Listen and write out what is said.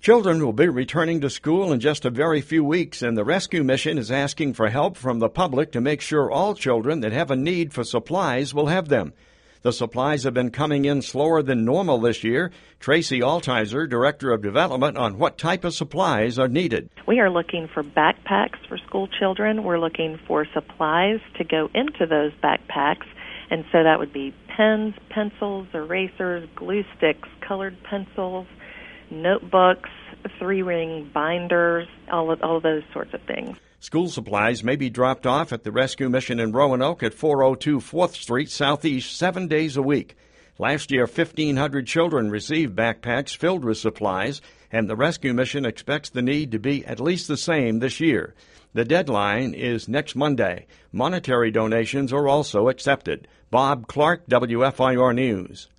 Children will be returning to school in just a very few weeks, and the rescue mission is asking for help from the public to make sure all children that have a need for supplies will have them. The supplies have been coming in slower than normal this year. Tracy Altizer, Director of Development, on what type of supplies are needed. We are looking for backpacks for school children. We're looking for supplies to go into those backpacks, and so that would be pens, pencils, erasers, glue sticks, colored pencils, notebooks, 3-ring binders, all of those sorts of things. School supplies may be dropped off at the rescue mission in Roanoke at 402 4th Street Southeast 7 days a week. Last year, 1,500 children received backpacks filled with supplies, and the rescue mission expects the need to be at least the same this year. The deadline is next Monday. Monetary donations are also accepted. Bob Clark, WFIR News.